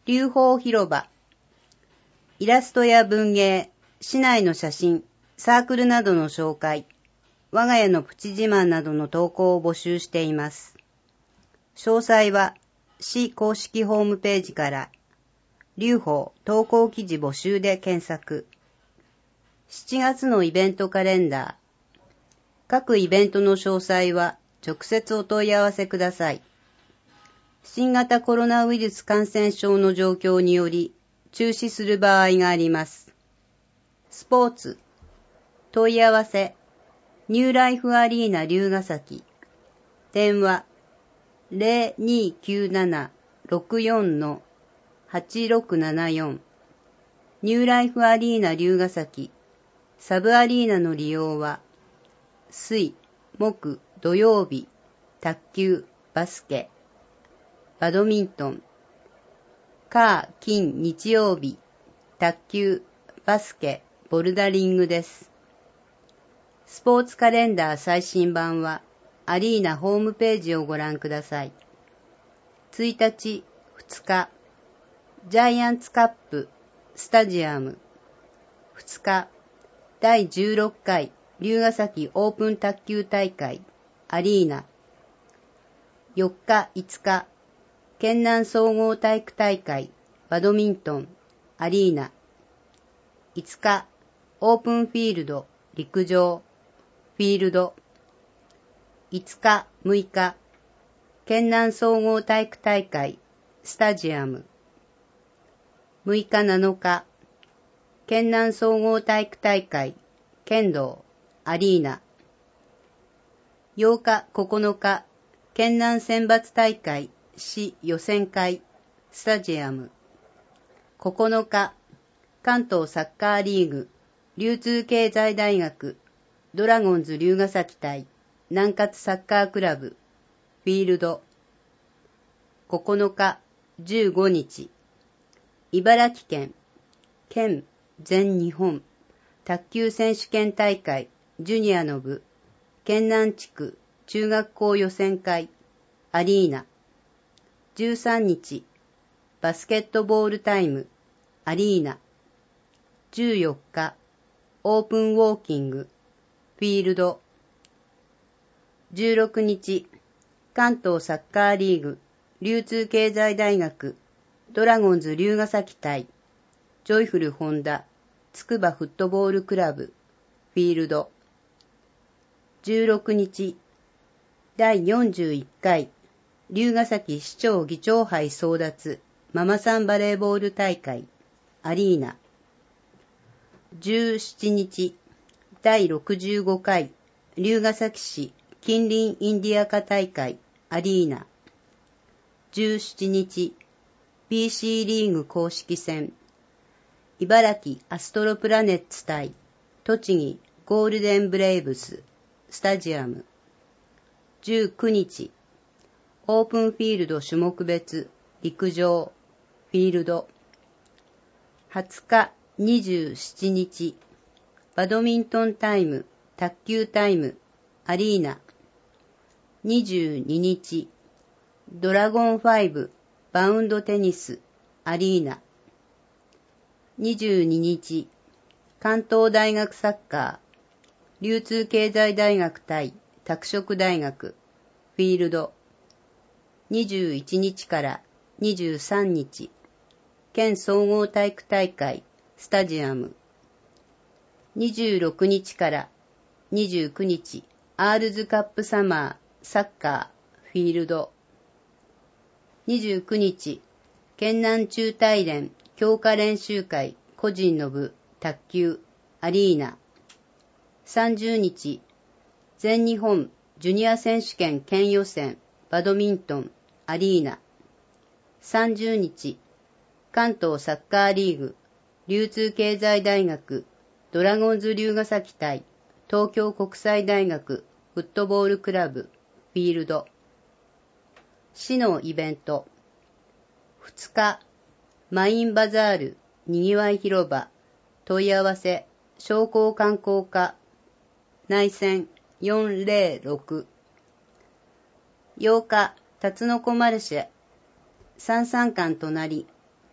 龍宝広場。イラストや文芸、市内の写真、サークルなどの紹介、我が家のプチ自慢などの投稿を募集しています。詳細は市公式ホームページから龍宝投稿記事募集で検索。7月のイベントカレンダー。各イベントの詳細は直接お問い合わせください。新型コロナウイルス感染症の状況により中止する場合があります。スポーツ。問い合わせ。ニューライフアリーナ龍ヶ崎。電話。0297-64-8674。ニューライフアリーナ龍ヶ崎。サブアリーナの利用は、水、木、土曜日、卓球、バスケ、バドミントン、火、金、日曜日、卓球、バスケ、ボルダリングです。スポーツカレンダー最新版は、アリーナホームページをご覧ください。1日、2日、ジャイアンツカップ、スタジアム。2日、第16回龍ヶ崎オープン卓球大会、アリーナ。4日、5日、県南総合体育大会、バドミントン、アリーナ。5日、オープンフィールド、陸上、フィールド。5日、6日、県南総合体育大会、スタジアム。6日、7日、県南総合体育大会、剣道、アリーナ。8日、9日、県南選抜大会、市予選会、スタジアム。9日、関東サッカーリーグ、流通経済大学、ドラゴンズ龍ヶ崎対南葛サッカークラブ、フィールド。9日、15日、茨城県、県全日本卓球選手権大会ジュニアの部、県南地区中学校予選会、アリーナ。13日、バスケットボールタイム、アリーナ。14日、オープンウォーキング、フィールド。16日、関東サッカーリーグ、流通経済大学、ドラゴンズ龍ヶ崎対、ジョイフルホンダ、つくばフットボールクラブ、フィールド。16日、第41回、龍ヶ崎市長議長杯争奪、ママさんバレーボール大会、アリーナ。17日、第65回、龍ヶ崎市近隣インディアカ大会、アリーナ。17日、PC リーグ公式戦、茨城アストロプラネッツ対栃木ゴールデンブレイブス、スタジアム。19日、オープンフィールド種目別、陸上、フィールド。20日、27日、バドミントンタイム、卓球タイム、アリーナ。22日、ドラゴン5、バウンドテニス、アリーナ。22日、関東大学サッカー、流通経済大学対拓殖大学、フィールド。21日から23日、県総合体育大会、スタジアム。26日から29日、アールズカップサマー、サッカー、フィールド。29日、県南中大連強化練習会個人の部卓球アリーナ。30日、全日本ジュニア選手権県予選バドミントンアリーナ。30日、関東サッカーリーグ流通経済大学ドラゴンズ龍ヶ崎対東京国際大学フットボールクラブフィールド。市のイベント。2日、マインバザールにぎわい広場問い合わせ商工観光課内線406。8日、辰の子マルシェ三々館隣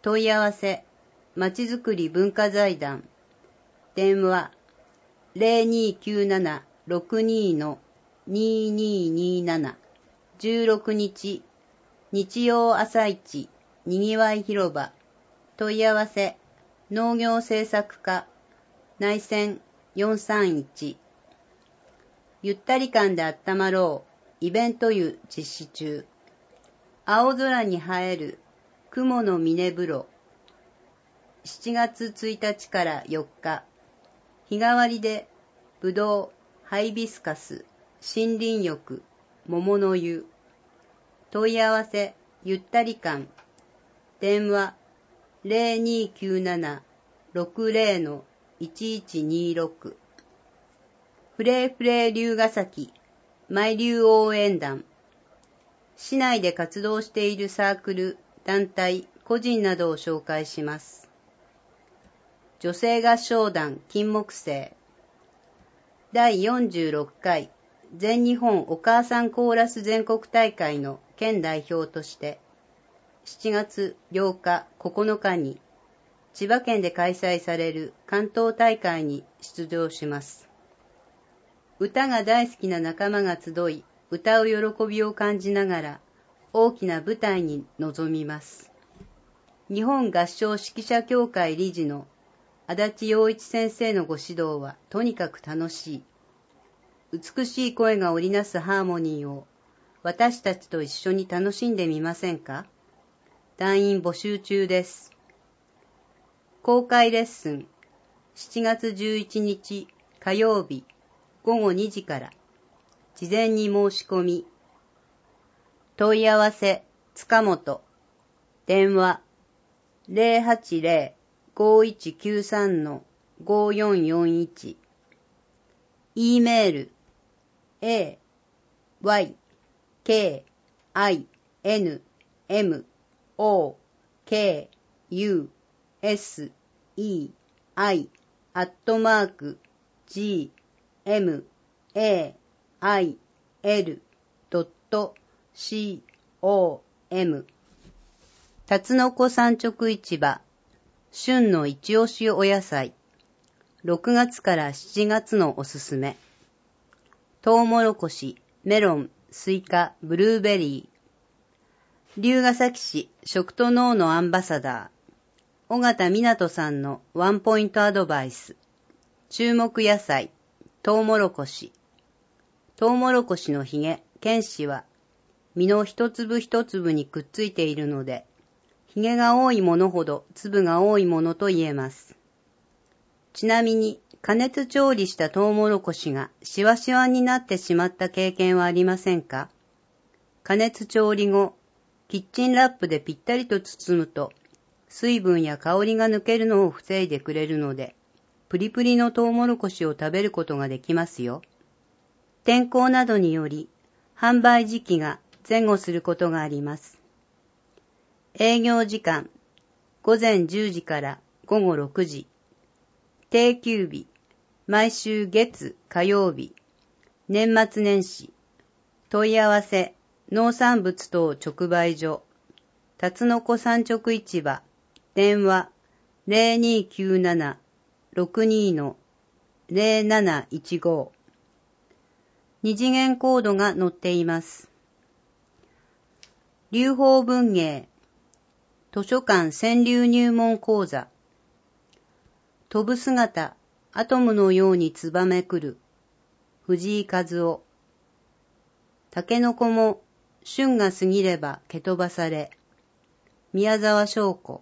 問い合わせ、まちづくり文化財団。電話、0297-62-2227。16日、日曜朝市、にぎわい広場。問い合わせ、農業政策課、内線431。ゆったり感であったまろう、イベント湯実施中。青空に映える、雲の峰風呂。7月1日から4日。日替わりで、ぶどう、ハイビスカス、森林浴、桃の湯。問い合わせ、ゆったり感。電話、0297-60-1126。フレーフレー龍ヶ崎、マイ龍応援団。市内で活動しているサークル、団体、個人などを紹介します。女性合唱団金木犀。第46回全日本お母さんコーラス全国大会の県代表として、7月8日、9日に千葉県で開催される関東大会に出場します。歌が大好きな仲間が集い、歌う喜びを感じながら大きな舞台に臨みます。日本合唱指揮者協会理事の足立陽一先生のご指導はとにかく楽しい。美しい声が織りなすハーモニーを私たちと一緒に楽しんでみませんか？団員募集中です。公開レッスン7月11日火曜日午後2時から事前に申し込み。問い合わせ塚本。電話080-5193-5441。E メール aykinmoki@gmail.com。たつのこ産直市場、旬の一押しお野菜、6月から7月のおすすめ。トウモロコシ、メロン、スイカ、ブルーベリー。龍ヶ崎市食と農のアンバサダー、尾形湊さんのワンポイントアドバイス。注目野菜、トウモロコシ。トウモロコシのひげ、剣枝は、実の一粒一粒にくっついているので、ひげが多いものほど粒が多いものと言えます。ちなみに、加熱調理したトウモロコシがシワシワになってしまった経験はありませんか？加熱調理後、キッチンラップでぴったりと包むと、水分や香りが抜けるのを防いでくれるので、プリプリのトウモロコシを食べることができますよ。天候などにより、販売時期が前後することがあります。営業時間、午前10時から午後6時。定休日、毎週月、火曜日。年末年始。問い合わせ、農産物等直売所。たつのこ産直市場。電話、0297-62-0715。二次元コードが載っています。流法文芸。図書館川柳入門講座。飛ぶ姿、アトムのようにつばめくる。藤井和夫。タケノコも旬が過ぎれば蹴飛ばされ。宮沢翔子。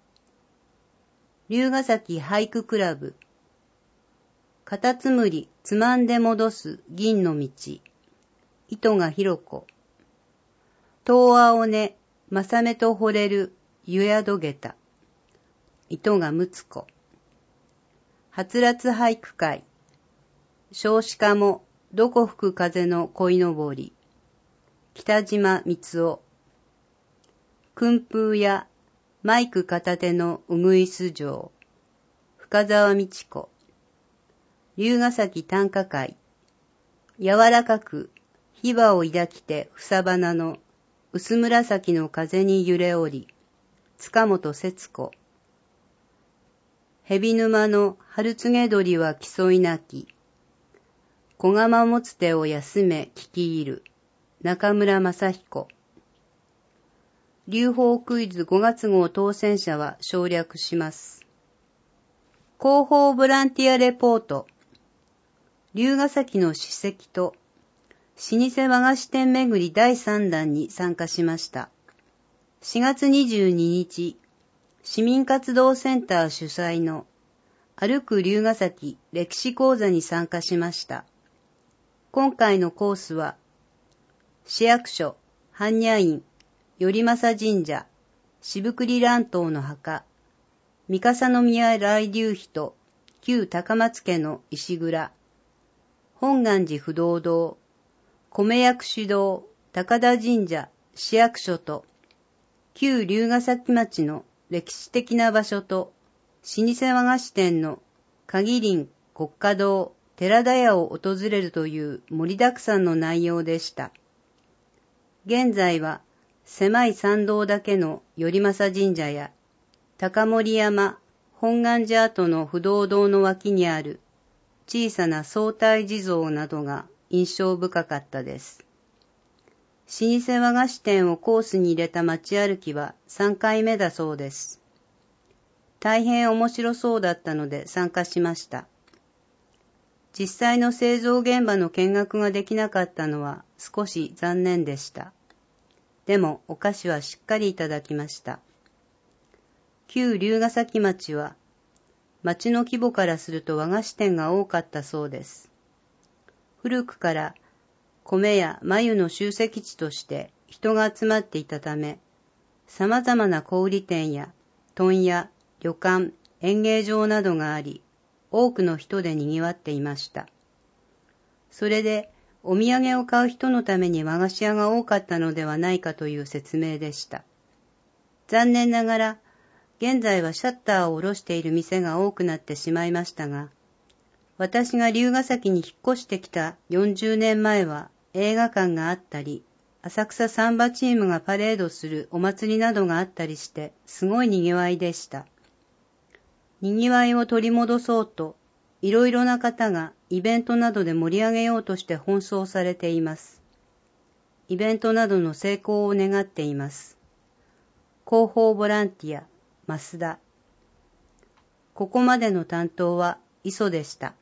龍ヶ崎俳句クラブ。カタツムリつまんで戻す銀の道。糸がひろ子。東青根正目と惚れる湯宿下駄。糸がむつ子。はつらつ俳句会。少子化もどこ吹く風の鯉のぼり。北島光夫。訓風やマイク片手のうぐいす城。深沢美智子。龍ヶ崎短歌会。柔らかく火花を抱きてふさばなの薄紫の風に揺れおり。 塚本節子。蛇沼の春告げ鳥は競い泣き。小釜持つ手を休め聞き入る。中村正彦。流法クイズ5月号当選者は省略します。広報ボランティアレポート。龍ヶ崎の史跡と老舗和菓子店巡り第3弾に参加しました。4月22日、市民活動センター主催の歩く龍ヶ崎歴史講座に参加しました。今回のコースは、市役所、般若院、頼政神社、渋栗乱闘の墓、三笠宮来龍碑と旧高松家の石蔵、本願寺不動堂、米薬師堂、高田神社、市役所と、旧龍ヶ崎町の歴史的な場所と、老舗和菓子店の鍵林国家堂、寺田屋を訪れるという盛りだくさんの内容でした。現在は狭い参道だけの頼政神社や、高森山、本願寺跡の不動堂の脇にある小さな相対地蔵などが印象深かったです。老舗和菓子店をコースに入れた街歩きは3回目だそうです。大変面白そうだったので参加しました。実際の製造現場の見学ができなかったのは少し残念でした。でもお菓子はしっかりいただきました。旧龍ヶ崎町は町の規模からすると和菓子店が多かったそうです。古くから米や繭の集積地として人が集まっていたため、様々な小売店や問屋、旅館、演芸場などがあり、多くの人で賑わっていました。それで、お土産を買う人のために和菓子屋が多かったのではないかという説明でした。残念ながら、現在はシャッターを下ろしている店が多くなってしまいましたが、私が龍ヶ崎に引っ越してきた40年前は映画館があったり、浅草サンバチームがパレードするお祭りなどがあったりして、すごい賑わいでした。賑わいを取り戻そうと、いろいろな方がイベントなどで盛り上げようとして奔走されています。イベントなどの成功を願っています。広報ボランティア、増田。ここまでの担当は磯でした。